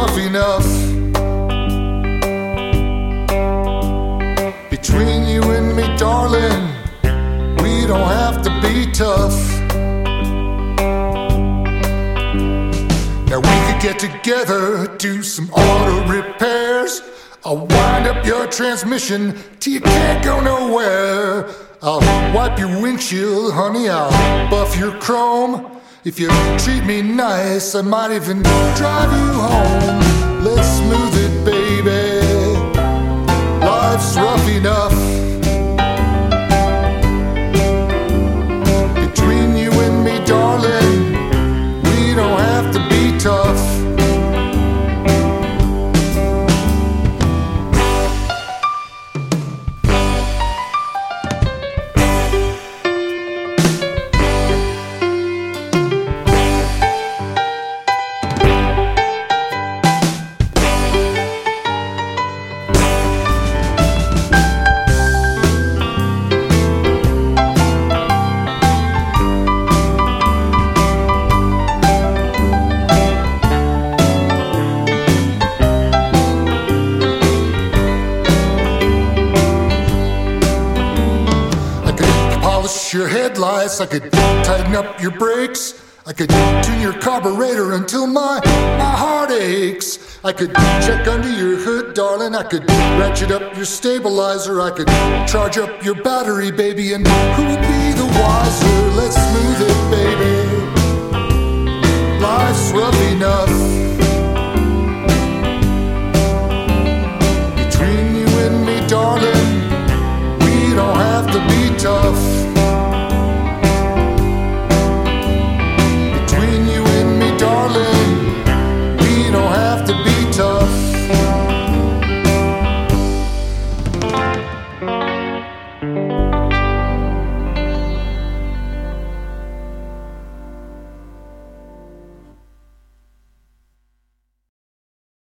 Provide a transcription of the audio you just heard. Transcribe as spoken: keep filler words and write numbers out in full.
rough enough. Between you and me, darling, we don't have to be tough. Now we could get together, do some auto repairs. I'll wind up your transmission till you can't go nowhere. I'll wipe your windshield, honey, I'll buff your chrome. If you treat me nice, I might even drive you home. Let's smooth it, baby. Life's rough enough. Between you and me, darling, we don't have to be tough. Your headlights, I could tighten up your brakes. I could tune your carburetor until my, my heart aches. I could check under your hood, darling. I could ratchet up your stabilizer. I could charge up your battery, baby. And who would be the wiser?